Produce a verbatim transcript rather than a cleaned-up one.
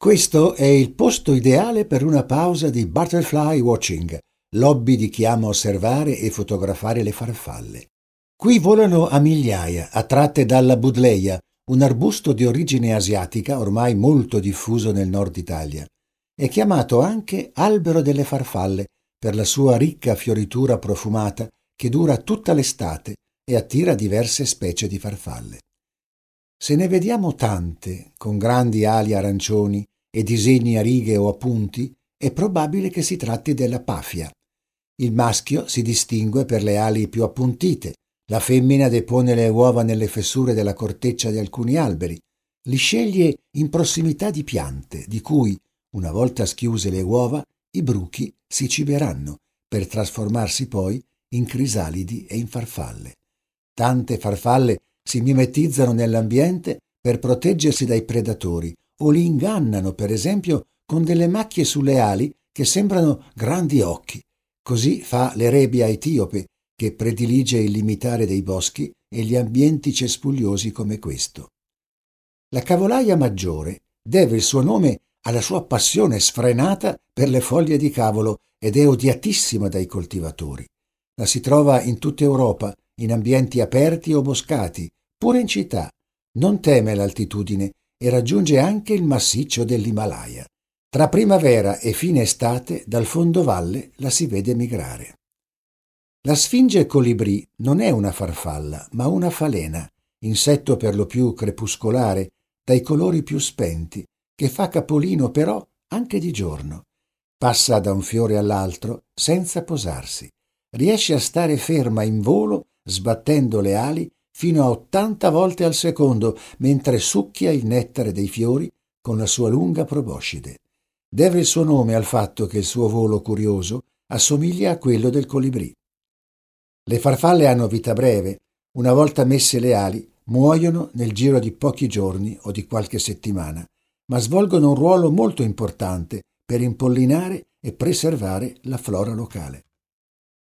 Questo è il posto ideale per una pausa di butterfly watching, l'hobby di chi ama osservare e fotografare le farfalle. Qui volano a migliaia, attratte dalla budleia, un arbusto di origine asiatica ormai molto diffuso nel nord Italia. È chiamato anche albero delle farfalle per la sua ricca fioritura profumata che dura tutta l'estate e attira diverse specie di farfalle. Se ne vediamo tante, con grandi ali arancioni e disegni a righe o a punti, è probabile che si tratti della paffia. Il maschio si distingue per le ali più appuntite, la femmina depone le uova nelle fessure della corteccia di alcuni alberi, li sceglie in prossimità di piante, di cui, una volta schiuse le uova, i bruchi si ciberanno, per trasformarsi poi in crisalidi e in farfalle. Tante farfalle si mimetizzano nell'ambiente per proteggersi dai predatori o li ingannano, per esempio, con delle macchie sulle ali che sembrano grandi occhi. Così fa l'erebia etiope, che predilige il limitare dei boschi e gli ambienti cespugliosi come questo. La cavolaia maggiore deve il suo nome alla sua passione sfrenata per le foglie di cavolo ed è odiatissima dai coltivatori. La si trova in tutta Europa, in ambienti aperti o boscati, pure in città. Non teme l'altitudine e raggiunge anche il massiccio dell'Himalaya. Tra primavera e fine estate dal fondovalle la si vede migrare. La sfinge colibrì non è una farfalla, ma una falena, insetto per lo più crepuscolare, dai colori più spenti, che fa capolino però anche di giorno. Passa da un fiore all'altro senza posarsi. Riesce a stare ferma in volo, sbattendo le ali fino a ottanta volte al secondo, mentre succhia il nettare dei fiori con la sua lunga proboscide. Deve il suo nome al fatto che il suo volo curioso assomiglia a quello del colibrì. Le farfalle hanno vita breve. Una volta messe le ali, muoiono nel giro di pochi giorni o di qualche settimana, ma svolgono un ruolo molto importante per impollinare e preservare la flora locale.